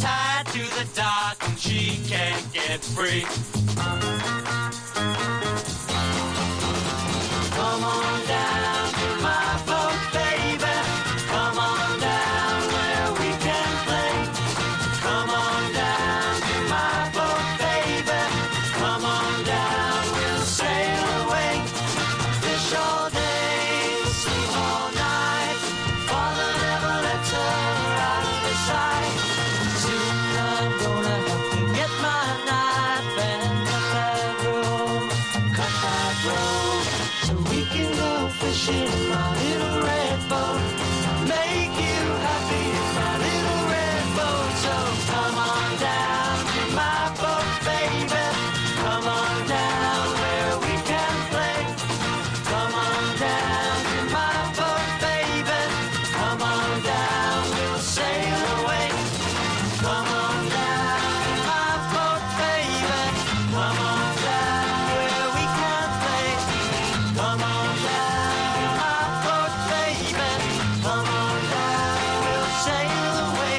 tied to the dock and she can't get free. Come on down to my boat, baby. Come on down where we can play. Come on down to my boat, baby. Come on down, we'll sail away. Fish all day, sleep all night. Father never lets her out of his sight. Soon I'm gonna have to get my knife and cut that rope, so we can go fishing in my little red boat. Make you happy in my little red boat. So come on down to my boat, baby. Come on down where we can play. Come on down to my boat, baby. Come on down, we'll sail away. Come on down to my boat, baby. Come on down where we can play. Come on down to my boat, baby. Come on down, we'll sail away.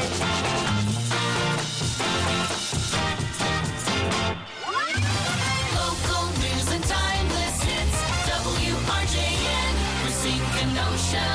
Local news and timeless hits. WRJN, Racine Kenosha.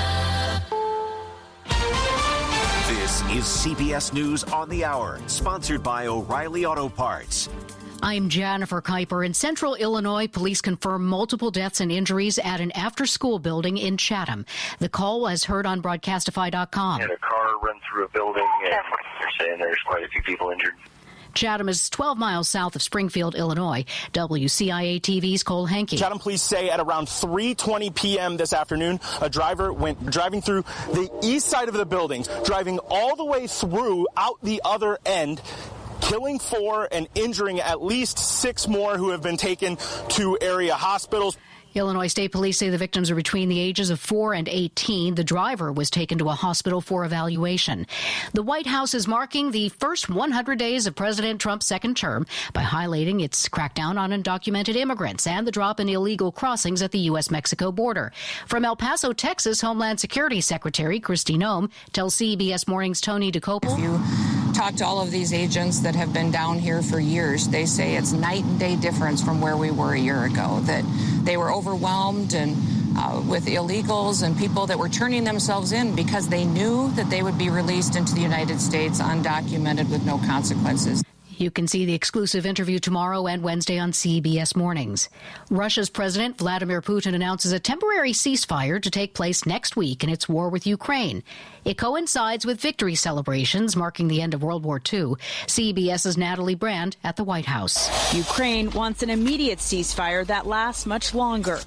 This is CBS News on the Hour, sponsored by O'Reilly Auto Parts. I'm Jennifer Kuiper. In central Illinois, police confirm multiple deaths and injuries at an after-school building in Chatham. The call was heard on Broadcastify.com. And a car run through a building, and they're saying there's quite a few people injured. Chatham is 12 miles south of Springfield, Illinois. WCIA TV's Cole Henke. Chatham police say at around 3:20 p.m. this afternoon, a driver went driving through the east side of the building, driving all the way through out the other end, killing 4 and injuring at least 6 more who have been taken to area hospitals. Illinois State Police say the victims are between the ages of 4 and 18. The driver was taken to a hospital for evaluation. The White House is marking the first 100 days of President Trump's second term by highlighting its crackdown on undocumented immigrants and the drop in illegal crossings at the U.S.-Mexico border. From El Paso, Texas, Homeland Security Secretary Kristi Noem tells CBS Morning's Tony DeCopel. If you talk to all of these agents that have been down here for years, they say it's night and day difference from where we were a year ago, that they were overwhelmed and with illegals and people that were turning themselves in because they knew that they would be released into the United States undocumented with no consequences. You can see the exclusive interview tomorrow and Wednesday on CBS Mornings. Russia's President Vladimir Putin announces a temporary ceasefire to take place next week in its war with Ukraine. It coincides with victory celebrations marking the end of World War II. CBS's Natalie Brand at the White House. Ukraine wants an immediate ceasefire that lasts much longer.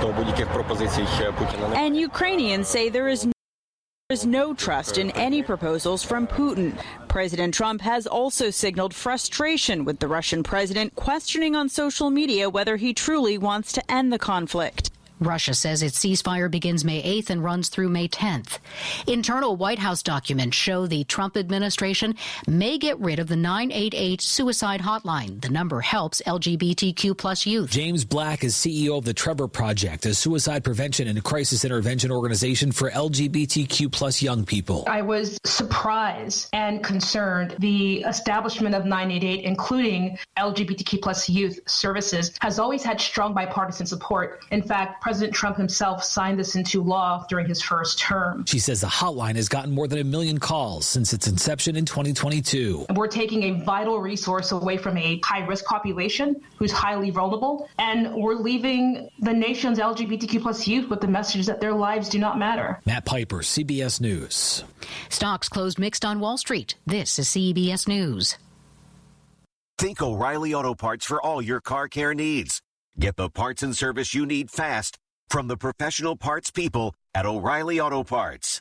And Ukrainians say there is no trust in any proposals from Putin. President Trump has also signaled frustration with the Russian president, questioning on social media whether he truly wants to end the conflict. Russia says its ceasefire begins May 8th and runs through May 10th. Internal White House documents show the Trump administration may get rid of the 988 suicide hotline. The number helps LGBTQ plus youth. James Black is CEO of the Trevor Project, a suicide prevention and crisis intervention organization for LGBTQ plus young people. I was surprised and concerned. The establishment of 988, including LGBTQ plus youth services, has always had strong bipartisan support. In fact, President Trump himself signed this into law during his first term. She says the hotline has gotten more than 1 million calls since its inception in 2022. We're taking a vital resource away from a high-risk population who's highly vulnerable, and we're leaving the nation's LGBTQ plus youth with the message that their lives do not matter. Matt Piper, CBS News. Stocks closed mixed on Wall Street. This is CBS News. Think O'Reilly Auto Parts for all your car care needs. Get the parts and service you need fast from the professional parts people at O'Reilly Auto Parts.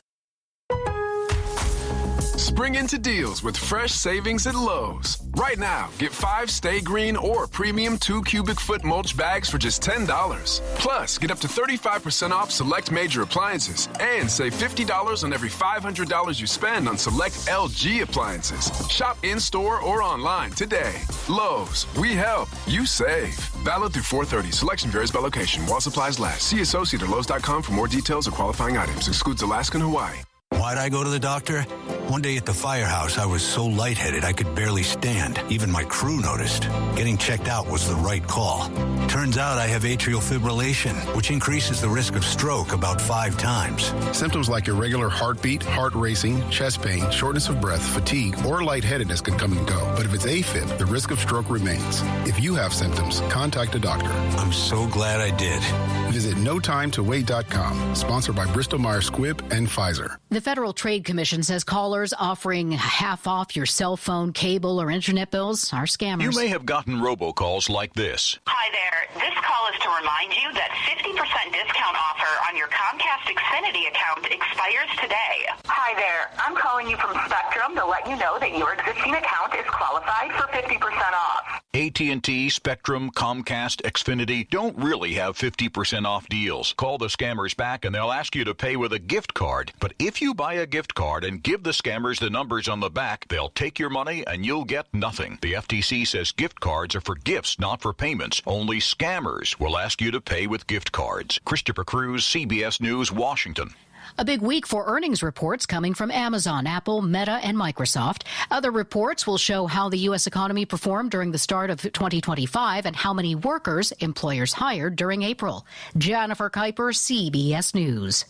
Spring into deals with fresh savings at Lowe's. Right now, get 5 Stay Green or Premium 2 cubic foot mulch bags for just $10. Plus, get up to 35% off select major appliances and save $50 on every $500 you spend on select LG appliances. Shop in-store or online today. Lowe's, we help, you save. Valid through 4/30. Selection varies by location while supplies last. See associate or Lowe's.com for more details or qualifying items. Excludes Alaska and Hawaii. Why'd I go to the doctor? One day at the firehouse, I was so lightheaded I could barely stand. Even my crew noticed. Getting checked out was the right call. Turns out I have atrial fibrillation, which increases the risk of stroke about 5 times. Symptoms like irregular heartbeat, heart racing, chest pain, shortness of breath, fatigue, or lightheadedness can come and go. But if it's AFib, the risk of stroke remains. If you have symptoms, contact a doctor. I'm so glad I did. Visit NoTimeToWait.com, sponsored by Bristol-Myers Squibb and Pfizer. The Federal Trade Commission says callers offering half off your cell phone, cable, or internet bills are scammers. You may have gotten robocalls like this. Hi there. This call is to remind you that 50% discount offer on your Comcast Xfinity account expires today. Hi there. I'm calling you from Spectrum to let you know that your existing account is qualified for 50% off. AT&T, Spectrum, Comcast, Xfinity don't really have 50% off deals. Call the scammers back and they'll ask you to pay with a gift card. But if you buy a gift card and give the scammers the numbers on the back, they'll take your money and you'll get nothing. The FTC says gift cards are for gifts, not for payments. Only scammers will ask you to pay with gift cards. Christopher Cruz, CBS News, Washington. A big week for earnings reports coming from Amazon, Apple, Meta, and Microsoft. Other reports will show how the U.S. economy performed during the start of 2025 and how many workers employers hired during April. Jennifer Kuiper, CBS News.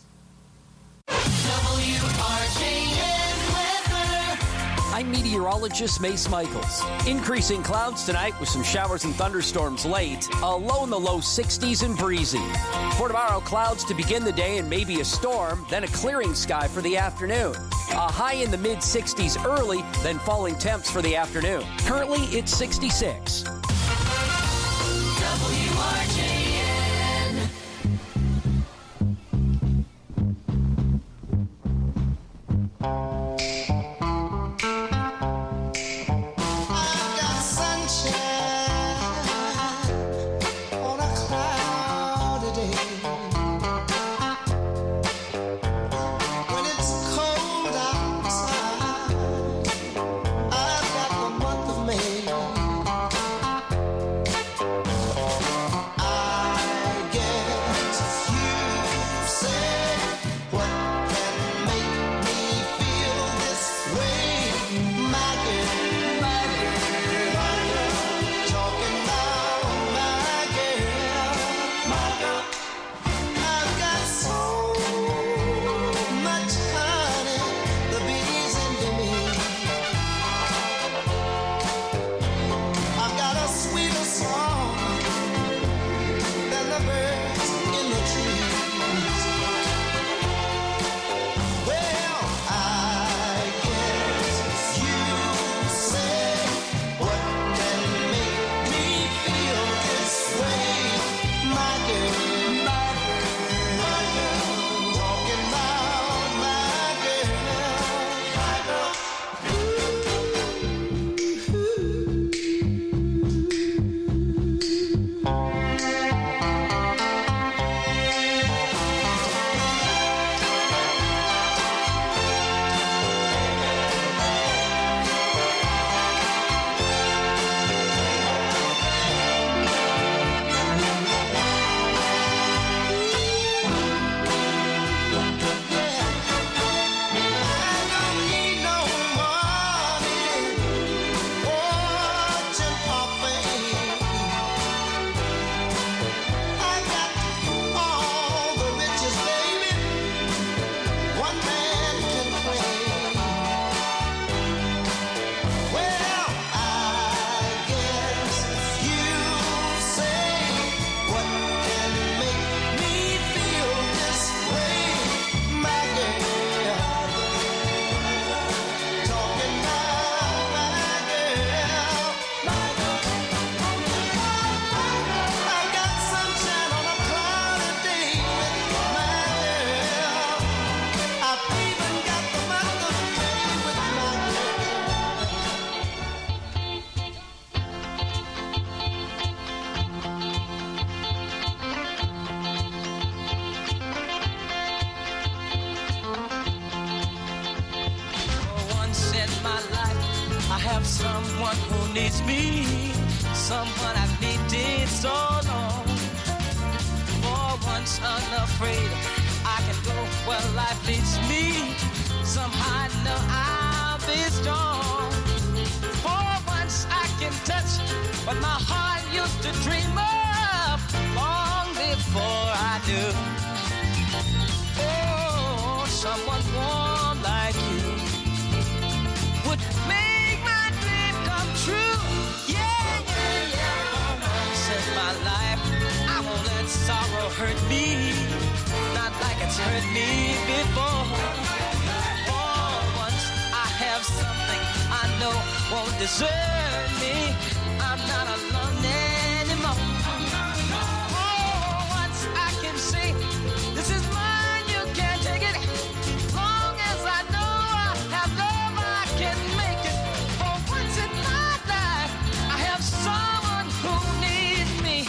I'm meteorologist Mace Michaels. Increasing clouds tonight with some showers and thunderstorms late. A low in the low 60s and breezy. For tomorrow, clouds to begin the day and maybe a storm, then a clearing sky for the afternoon. A high in the mid 60s early, then falling temps for the afternoon. Currently, it's 66. WRJN. have someone who needs me, someone I've needed so long. For once unafraid, I can go where life leads me. Somehow I know really strong. For once I can touch what my heart used to dream of long before I knew. Oh, someone warm like you would make my dream come true. Yeah, yeah, yeah. For once in my life, I won't let sorrow hurt me, not like it's hurt me before. For once I have something I know won't desert me. I'm not alone anymore. For once I can say, this is mine, you can't take it. Long as I know I have love, I can make it. For once in my life, I have someone who needs me.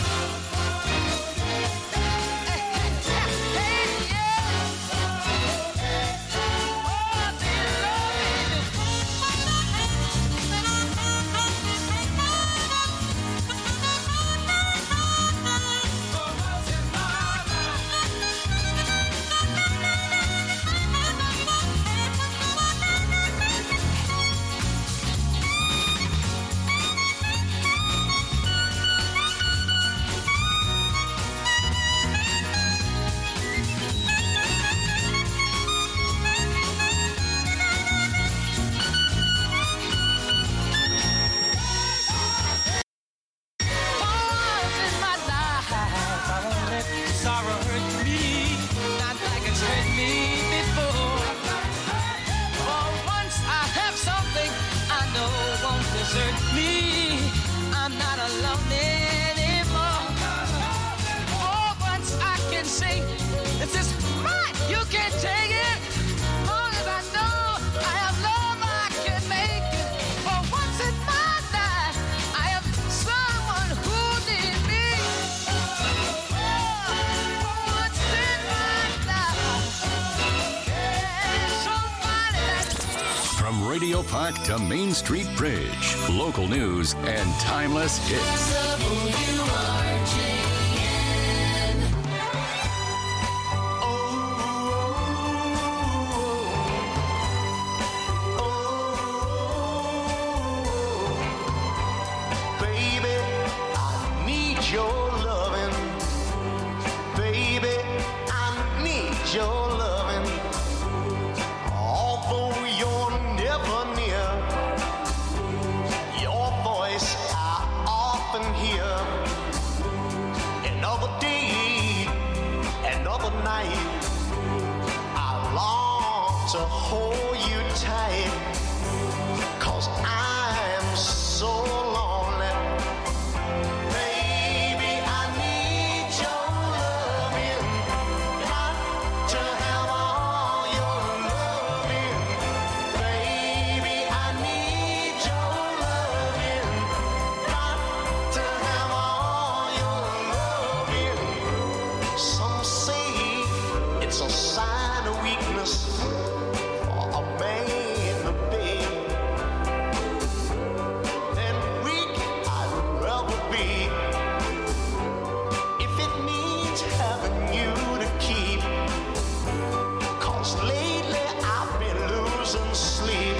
Sorrow hurt me, not like it's hurt me before. For once I have something I know won't desert me. I'm not alone anymore. For once I can say, this is mine, you can't take it. Long as I know I have love, I can make it. For once in my life, I have someone who needs me. From Radio Park to Main Street Bridge, local news and timeless hits. Baby, I need your loving. Baby, I need your loving. Although you're never near, your voice I often hear. Another day, another night, I long to hold you tight. 'Cause I'm so lonely. Baby, I need your loving. Got to have all your loving. Baby, I need your loving. Got to have all your loving. Some say it's a sign of weakness for a man to beg. Then weak I'd rather be, if it means having you to keep. 'Cause lately I've been losing sleep.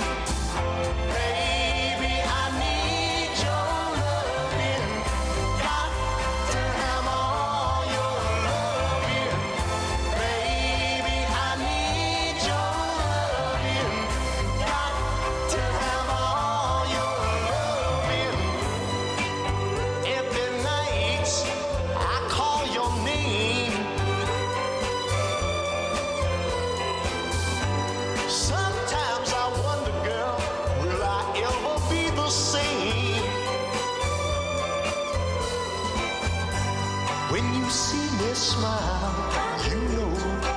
Baby, I need your loving. Got to have all your loving. Baby, I need your loving. Got to have all your loving. Every night I call your name. Sometimes I wonder, girl, will I ever be the same? When you see me smile, you know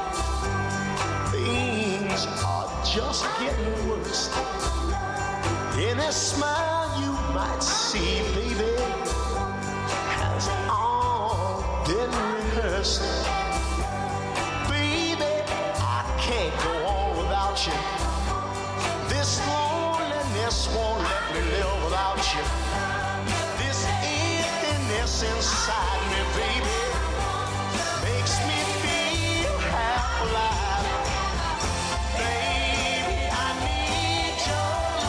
things are just getting worse. In a smile you might see, baby, has all been rehearsed. Baby, I can't go on without you. This loneliness won't let me live without you. This emptiness inside me, baby, makes me feel half alive. Baby, I need your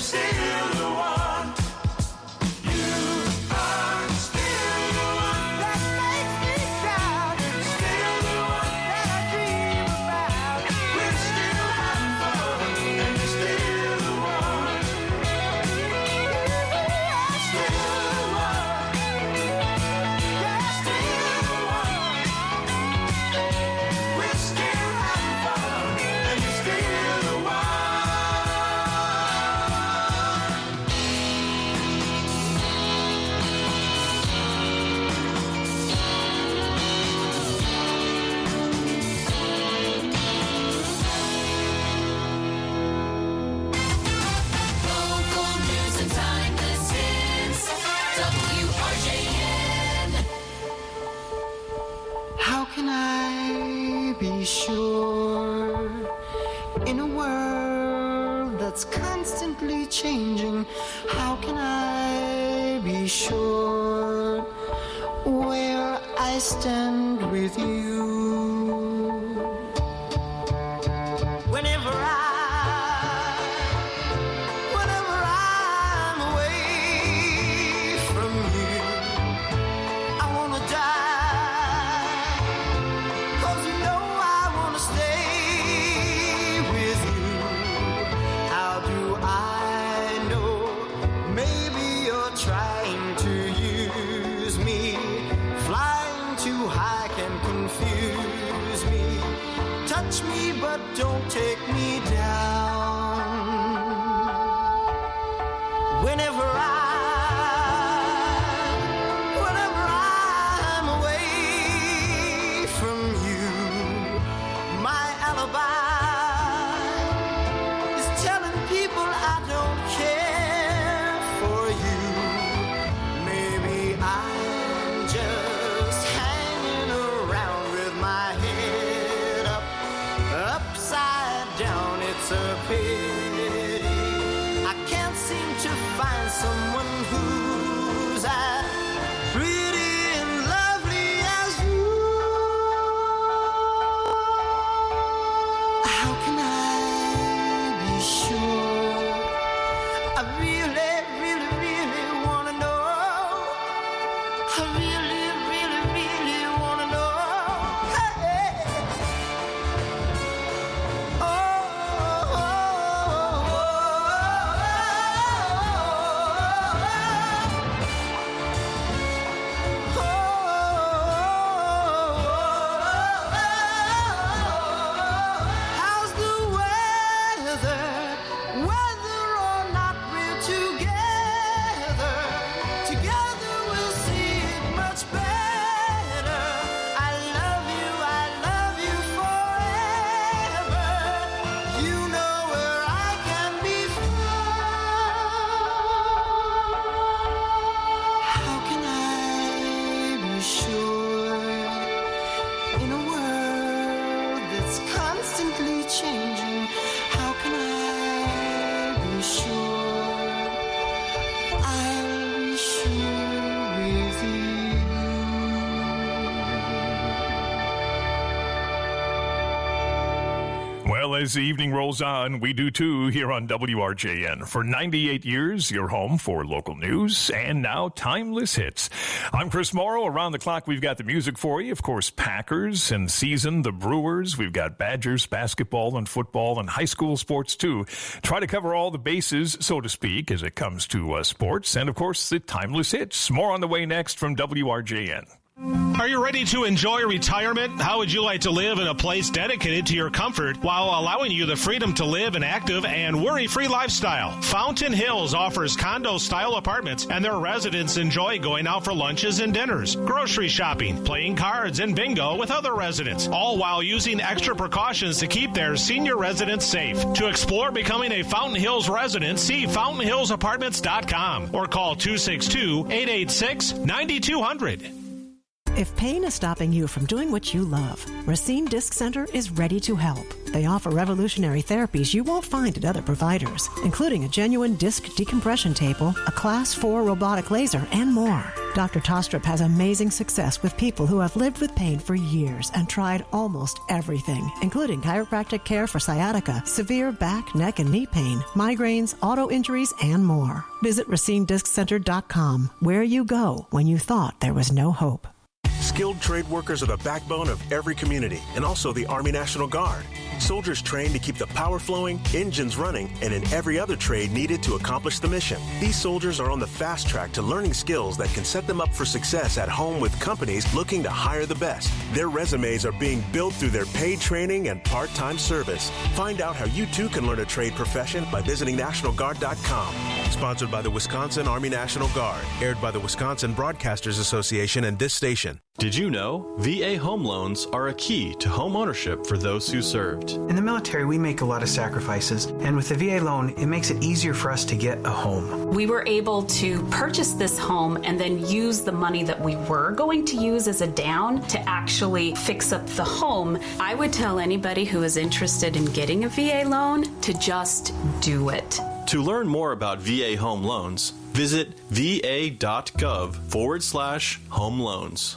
still the one. You are still the one that makes me shout. Still the one that I dream about. We're still having fun, and you're still the one. Still the one. Yeah, still the one. We're still having fun, and you're still the one. Local news and timeless hits. WRJN. How can I be sure in a world that's constantly changing? How can I be sure where I stand with you? Whenever I'm away from you, I wanna die. 'Cause you know I wanna stay with you. How do I know? Maybe you're trying to use me. Flying too high can confuse me. Touch me but don't take me down. Whenever I'm away from you, my alibi is telling people I don't care for you. Maybe I'm just hanging around with my head up, upside down. It's a pity I can't seem to find someone who's as pretty and lovely as you. How can I be sure? I really, really, really wanna know. I really, really, really wanna know. Hey. How's the weather? Whether or not we're together, together we'll see it much better. I love you forever. You know where I can be found. How can I be sure in a world that's constantly changing? How can I be sure I'll be sure with you? Well, as the evening rolls on, we do too here on WRJN. For 98 years, your home for local news and now timeless hits. I'm Chris Morrow. Around the clock, we've got the music for you. Of course, Packers and season, the Brewers. We've got Badgers, basketball and football and high school sports too. Try to cover all the bases, so to speak, as it comes to sports. And of course, the timeless hits. More on the way next from WRJN. Are you ready to enjoy retirement? How would you like to live in a place dedicated to your comfort while allowing you the freedom to live an active and worry-free lifestyle? Fountain Hills offers condo-style apartments, and their residents enjoy going out for lunches and dinners, grocery shopping, playing cards, and bingo with other residents, all while using extra precautions to keep their senior residents safe. To explore becoming a Fountain Hills resident, see fountainhillsapartments.com or call 262-886-9200. If pain is stopping you from doing what you love, Racine Disc Center is ready to help. They offer revolutionary therapies you won't find at other providers, including a genuine disc decompression table, a Class 4 robotic laser, and more. Dr. Tostrup has amazing success with people who have lived with pain for years and tried almost everything, including chiropractic care for sciatica, severe back, neck, and knee pain, migraines, auto injuries, and more. Visit RacineDiscCenter.com, where you go when you thought there was no hope. Skilled trade workers are the backbone of every community and also the Army National Guard. Soldiers trained to keep the power flowing, engines running, and in every other trade needed to accomplish the mission. These soldiers are on the fast track to learning skills that can set them up for success at home with companies looking to hire the best. Their resumes are being built through their paid training and part-time service. Find out how you too can learn a trade profession by visiting NationalGuard.com. Sponsored by the Wisconsin Army National Guard. Aired by the Wisconsin Broadcasters Association and this station. Did you know VA home loans are a key to home ownership for those who served? In the military, we make a lot of sacrifices, and with the VA loan, it makes it easier for us to get a home. We were able to purchase this home and then use the money that we were going to use as a down to actually fix up the home. I would tell anybody who is interested in getting a VA loan to just do it. To learn more about VA home loans, visit va.gov/home loans.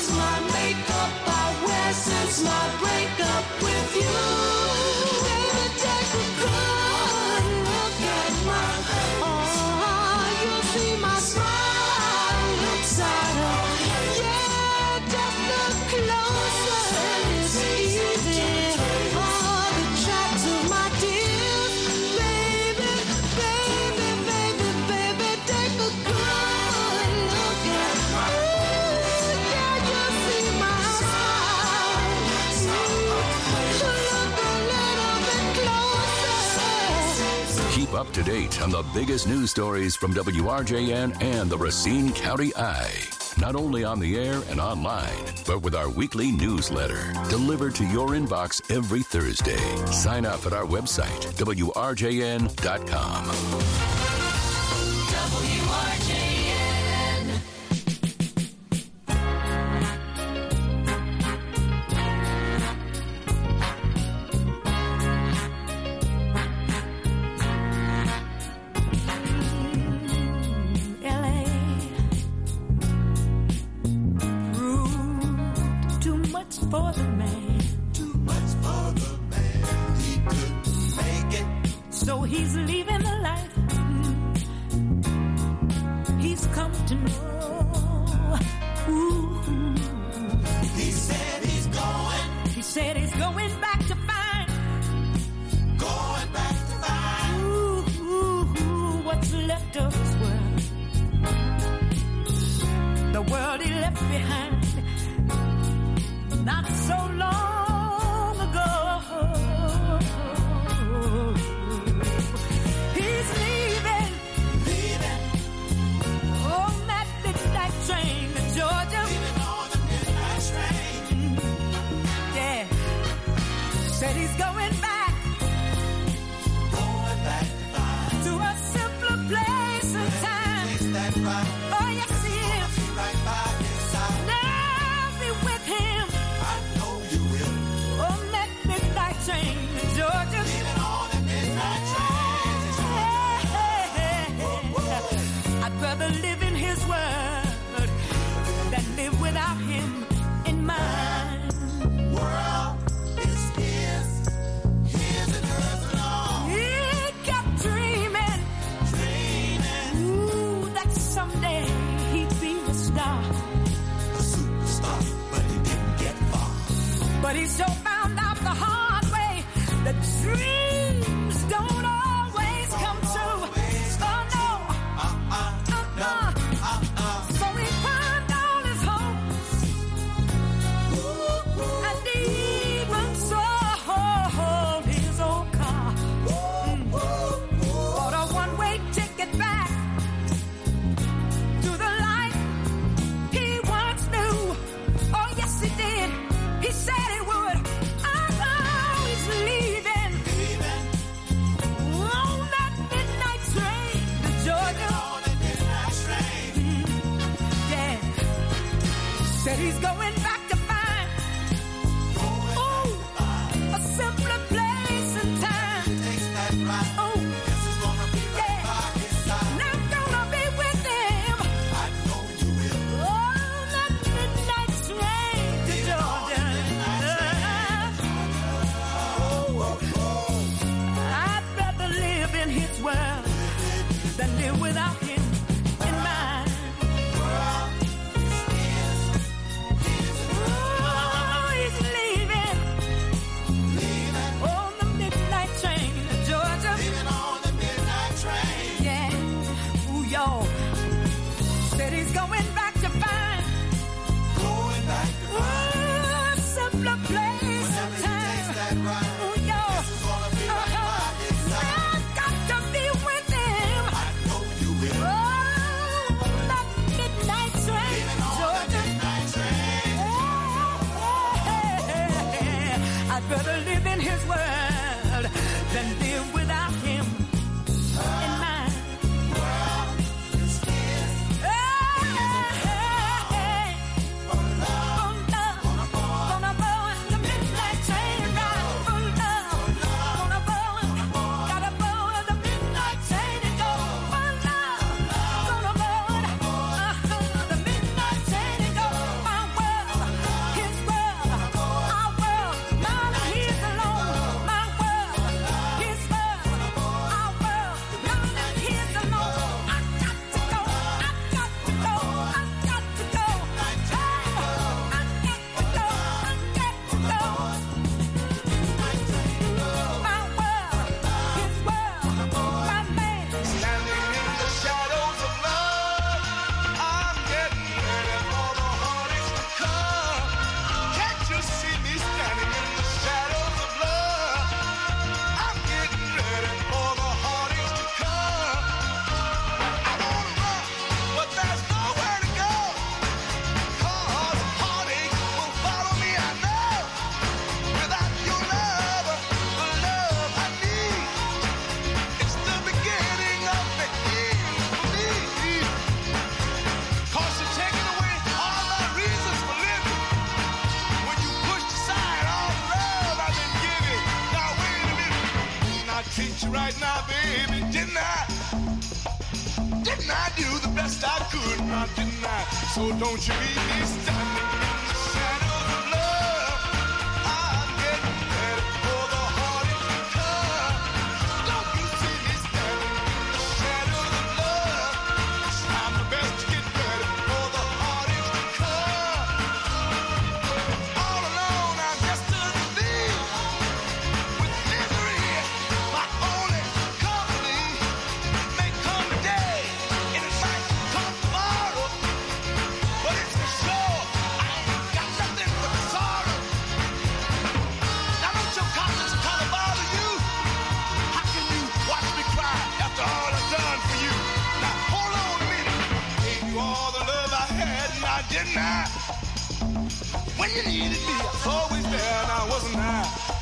is my makeup I wear since my breakup with you. Baby, take a good look at my face. Oh, you'll see my smile inside of. Yeah, just look closer and it's easy. All the tracks of my tears. Baby, baby, baby, baby, take a good look at my face. Yeah, you'll see my smile. Look a little bit closer. Keep up to date on the biggest news stories from WRJN and the Racine County Eye. Not only on the air and online, but with our weekly newsletter delivered to your inbox every Thursday. Sign up at our website, WRJN.com. WRJN. LA proved too much for the man. Too much for the man. He couldn't make it. So he's leaving the life he's come to know. Ooh. He said he's going. He said he's going back to find. Going back to find. Ooh, what's left of his world. The world he left behind not so long ago. He's leaving on that midnight train to Georgia. Leaving on the midnight train. Yeah. Said he's going back to a simpler place and time. Oh, yes, he is. Now be with him. I know you will. On that midnight train to Georgia. Leaving on the midnight train. I'd rather live in his world than live without him in mine. World is his and hers alone. He kept dreaming, ooh, that someday he'd be a star. But he so found out the hard way that dreams don't always come true. Oh no. So he pawned all his hopes and even sold his old car. Bought a one-way ticket back to the life he once knew. Oh yes he did. He said he would. Oh, he's leaving. On that midnight train to Georgia. Yeah. Said he's going back to find. Ooh, a simpler place and time. Oh, yeah. And I'm gonna be with him. On that midnight train to Georgia. I'd rather live in his world than live without him in mine. Oh, he's leaving on the midnight train to Georgia. Yeah. Ooh, y'all. Said he's going back to find. Ooh, a simpler place and time. Ooh, y'all. I've got to be with him. Oh, that midnight train to Georgia. I'd rather live in his world than live without him in mine. right now, baby. Didn't I? Didn't I do the best I could? Now, didn't I? So don't you leave me standing in the shadows of love. I'm getting ready for the heartache to come. Don't you see me standing in the shadows of love? I'm the best to get ready for the heartache to come. All alone, I'm just to leave with misery, my only company. May come today, and it might come tomorrow, but it's for sure I ain't got nothing but sorrow. Now don't your conscience kind of bother you? How can you watch me cry after all I've done for you? Now hold on a minute. Gave you all the love I had, now didn't I? When you needed me, I was always there, now wasn't I?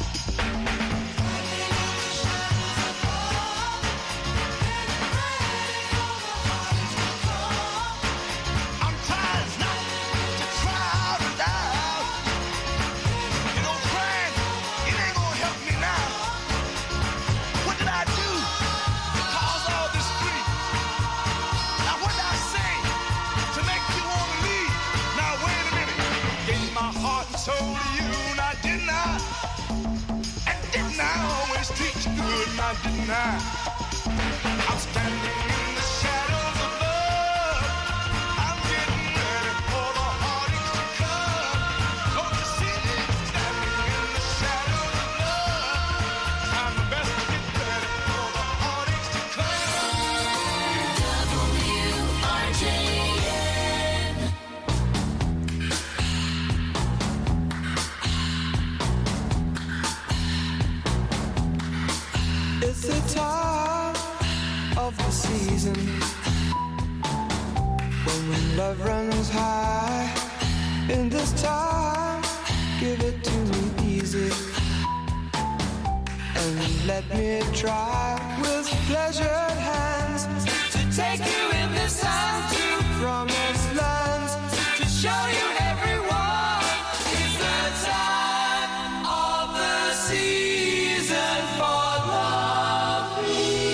I'm trying not to cry out and out. You know, crying, it ain't gonna help me now. What did I do to cause all this grief? Now what did I say to make you want to leave? Now wait a minute. Gave my heart and soul to you, now didn't I? And didn't I always treat you good, now didn't I? I'm standing in the shadows of love. I'm getting ready for the heartaches to come. Don't you see me standing in the shadows of love? I'm the best to get ready for the heartaches to WRJN. It's the time of the season when love runs high. In this time, give it to me easy and let me try with pleasured hands to take you in this time to promised lands, to show you everyone. It's the time of the season for loving.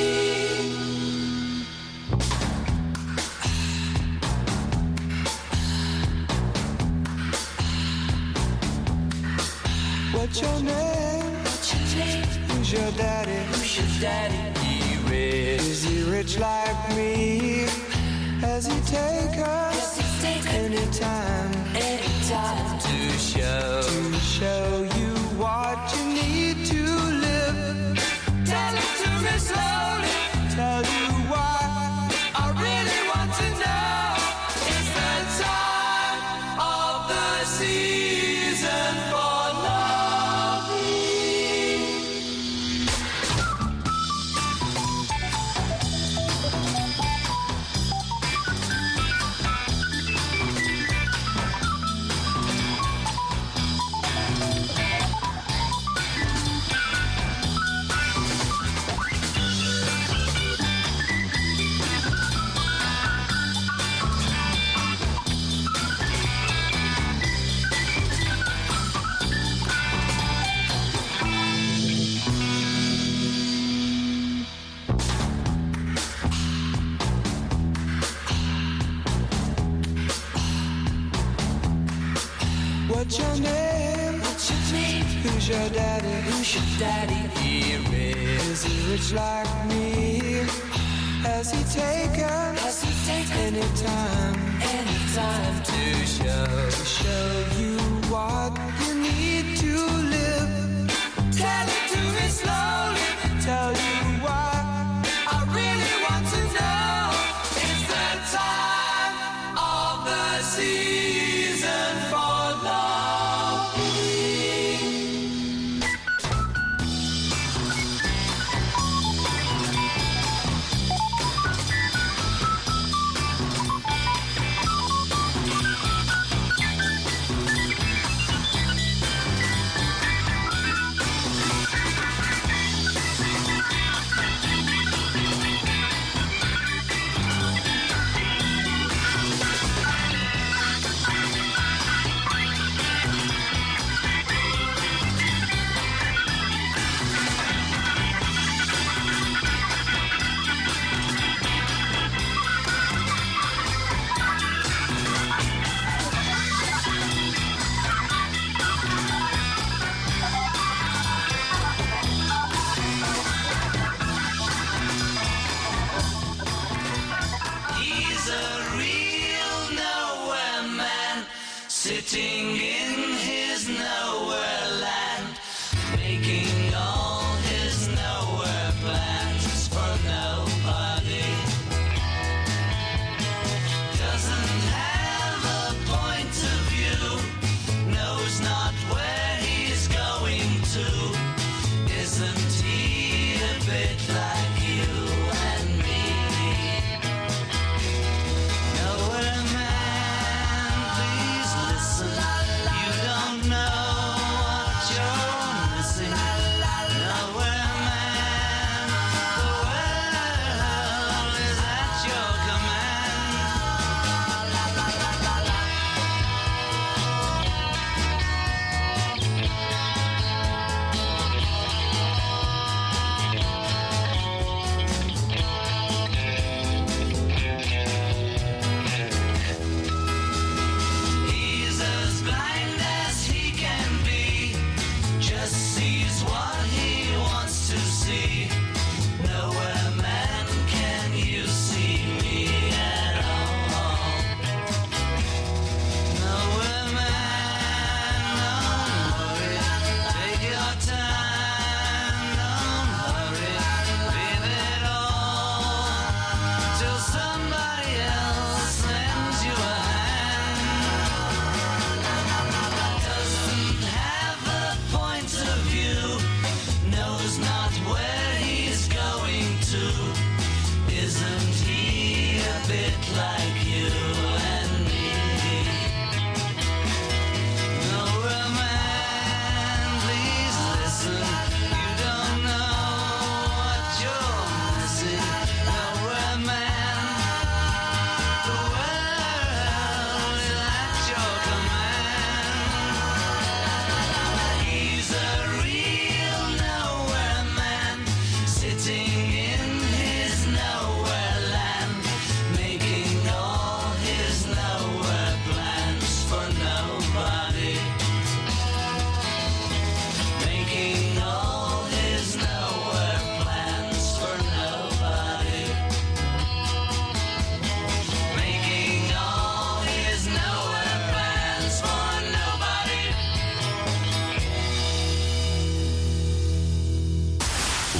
What's your name? Who's your daddy? He rich. Is he rich like me? Has he take us anytime to show you what you need to live? Tell it to me slowly. Tell you why I really want to know. It's the time of the season for loving. What's your name? Who's your daddy? He rich. Is he rich like me? Has he taken anytime to show you what you need to live? Tell it to me slowly. Tell you why I really want to know. It's the time of the season for loving.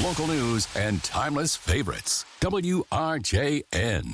local news, and timeless favorites. WRJN.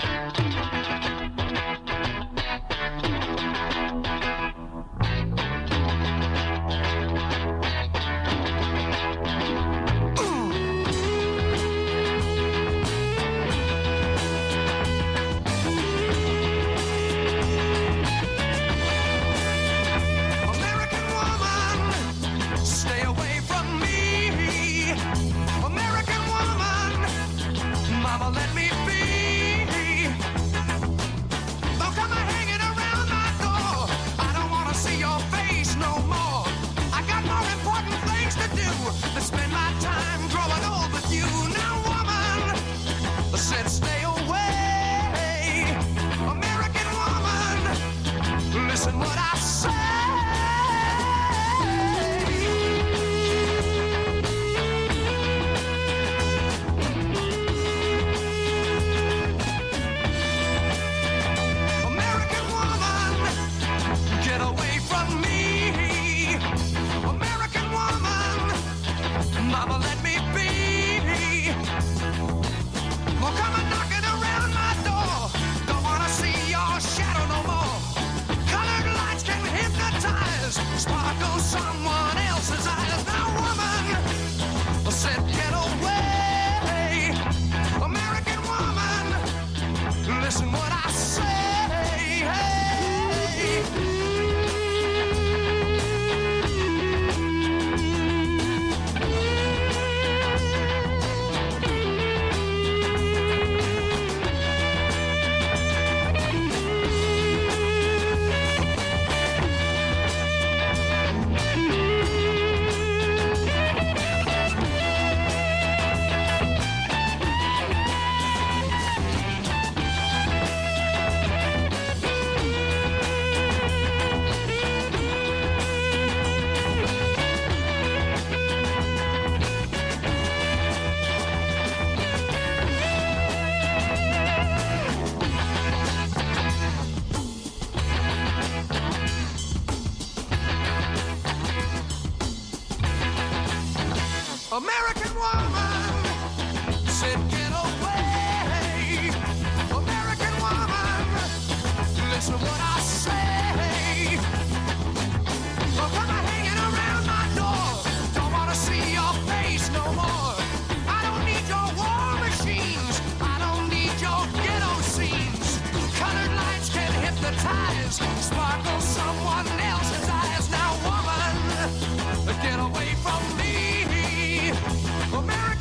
American woman said, get away. American woman, listen what I say. Don't come hanging around my door. Don't want to see your face no more. I don't need your war machines. I don't need your ghetto scenes. Colored lights can hypnotize, sparkle someone else's eyes. Now, woman, get away from me. America.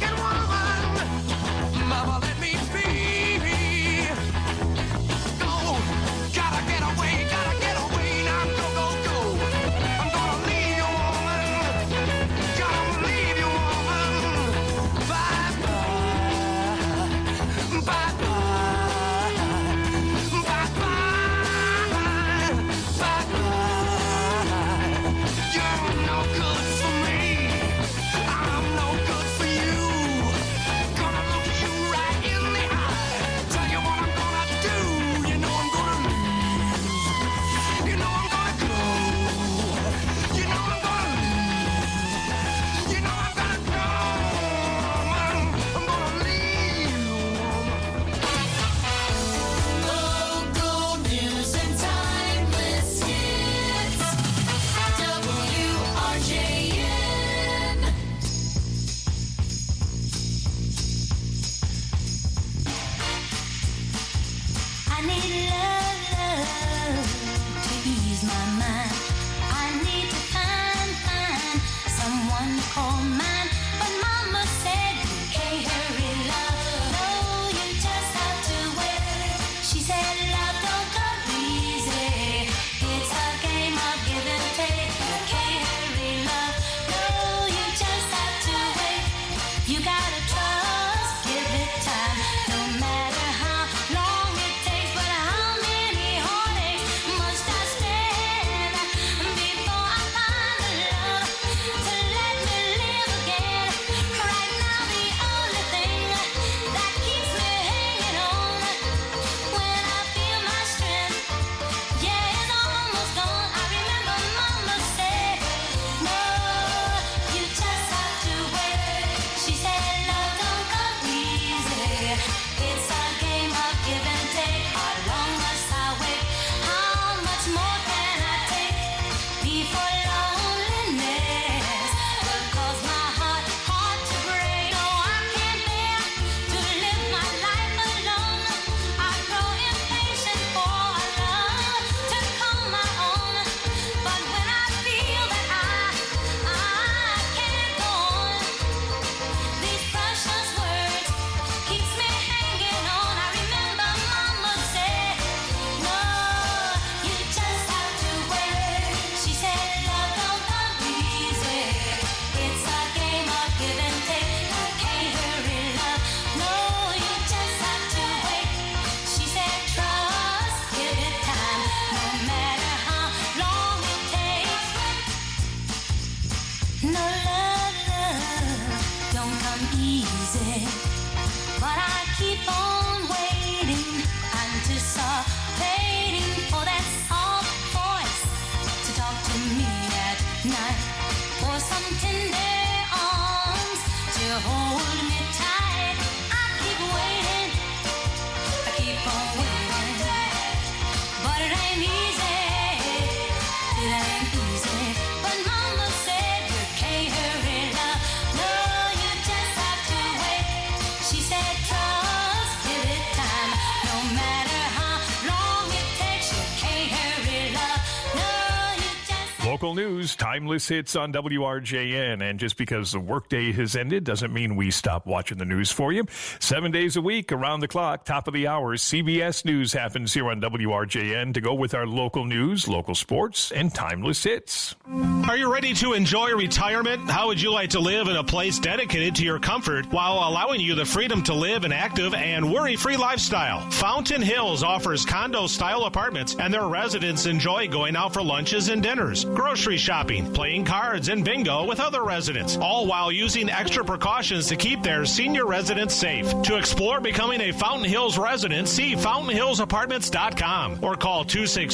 for loneliness will cause my heart to break. No, I can't bear to live my life alone. I grow impatient for love to call my own. But when I feel that I can't go on, these precious words keeps me hanging on. I remember Mama said, no, you just have to wait. She said, love don't come easy. It's a game of give and take. You can't hurry love. No, you just have to wait. She said, trust, give it time, no matter how long it takes. No, love don't come easy. But I keep on waiting, anticipating for that soft voice to talk to me at night, for some tender arms to hold me tight. I keep waiting, I keep on waiting, but it ain't easy, it ain't easy. But Mama said you can't hurry love, no, you just have to wait. She said trust, give it time, no matter how long it takes. You can't hurry love, no, you just. Local news, timeless hits on WRJN. And just because the workday has ended doesn't mean we stop watching the news for you. 7 days a week, around the clock, top of the hour, CBS News happens here on WRJN to go with our local news, local sports, and timeless hits. Are you ready to enjoy retirement? How would you like to live in a place dedicated to your comfort while allowing you the freedom to live an active and worry-free lifestyle? Fountain Hills offers condo-style apartments, and their residents enjoy going out for lunches and dinners, grocery shopping, playing cards, and bingo with other residents, all while using extra precautions to keep their senior residents safe. To explore becoming a Fountain Hills resident, see fountainhillsapartments.com or call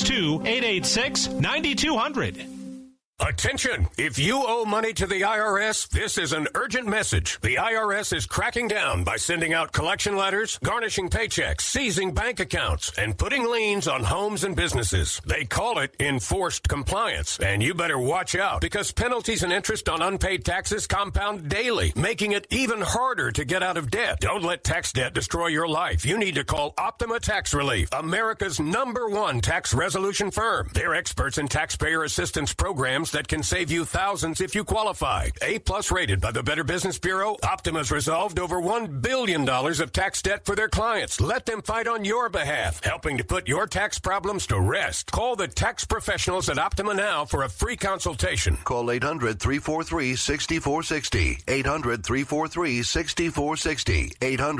262-886-9200. Attention! If you owe money to the IRS, this is an urgent message. The IRS is cracking down by sending out collection letters, garnishing paychecks, seizing bank accounts, and putting liens on homes and businesses. They call it enforced compliance, and you better watch out because penalties and interest on unpaid taxes compound daily, making it even harder to get out of debt. Don't let tax debt destroy your life. You need to call Optima Tax Relief, America's #1 tax resolution firm. They're experts in taxpayer assistance programs that can save you thousands if you qualify. A+ rated by the Better Business Bureau, Optima's resolved over $1 billion of tax debt for their clients. Let them fight on your behalf, helping to put your tax problems to rest. Call the tax professionals at Optima now for a free consultation. Call 800-343-6460. 800-343-6460.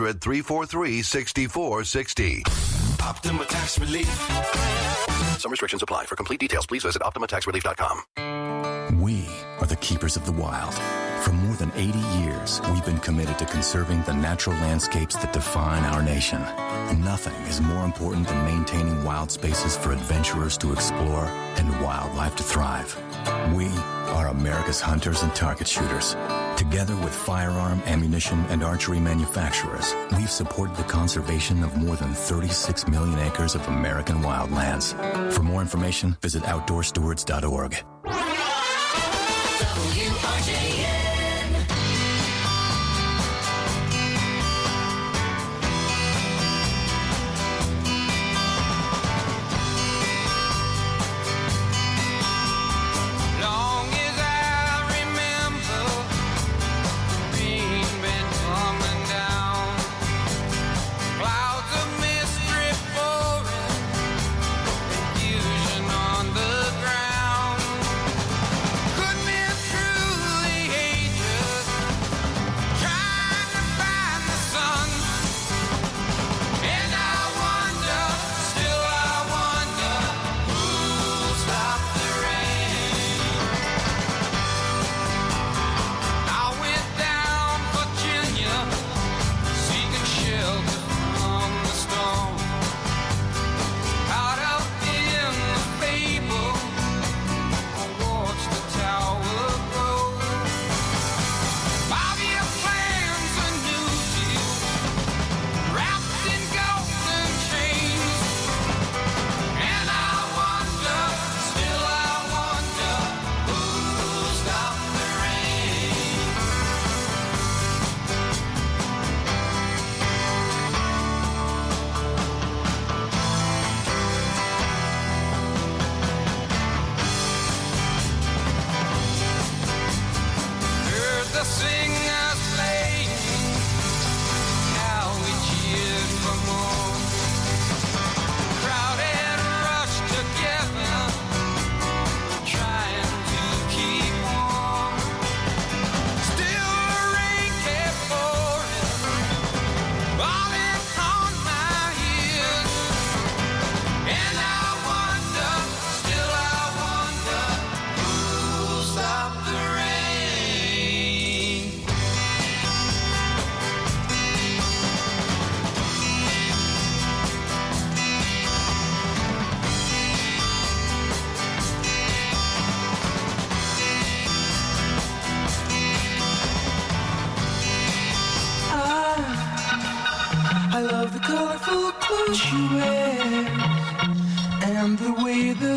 800-343-6460. Optima Tax Relief. Some restrictions apply. For complete details, please visit OptimaTaxRelief.com. We are the keepers of the wild. For more than 80 years, we've been committed to conserving the natural landscapes that define our nation. Nothing is more important than maintaining wild spaces for adventurers to explore and wildlife to thrive. We are America's hunters and target shooters. Together with firearm, ammunition, and archery manufacturers, we've supported the conservation of more than 36 million acres of American wildlands. For more information, visit OutdoorStewards.org. WRJN. On the ground, could be truly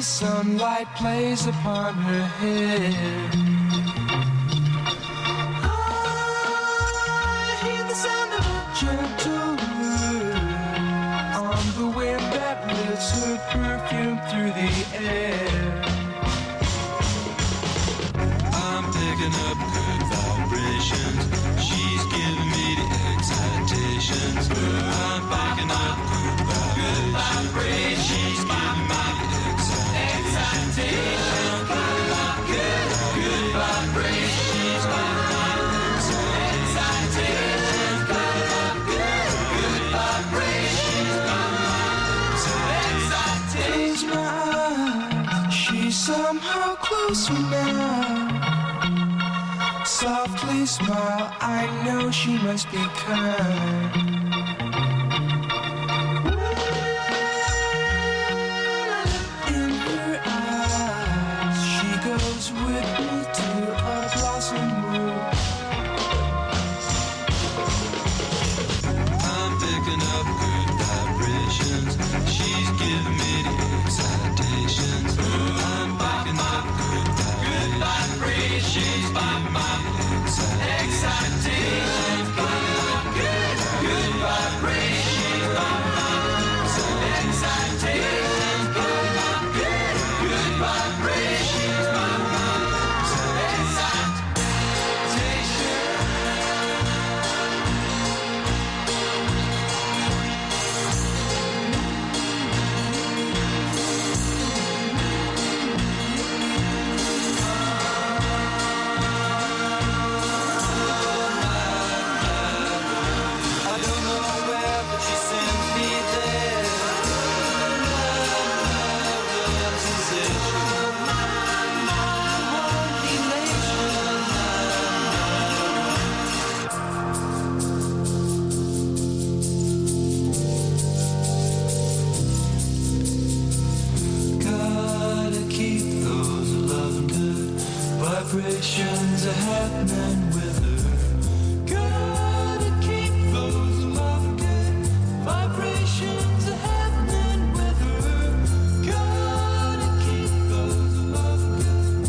the sunlight plays upon her hair. I hear the sound of a gentle word on the wind that lifts her perfume through the air. I'm picking up good vibrations. She's giving me the excitations. I'm picking up good vibrations. She's giving me the excitations. Good vibrations. She's giving me the excitations. Good vibrations. Close my eyes. She's somehow closer now. Softly smile, I know she must be kind. In her eyes, she goes with me to a blossom room. I'm picking up good vibrations. She's giving me the excitations. I'm picking up good vibrations. She's giving me excitations, good vibrations, excitations, good vibrations, vibrations are happening with her. Gotta keep those love good. Vibrations are happening with her. Gotta keep those love good.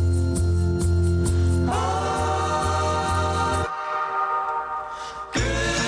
Good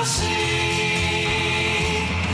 see.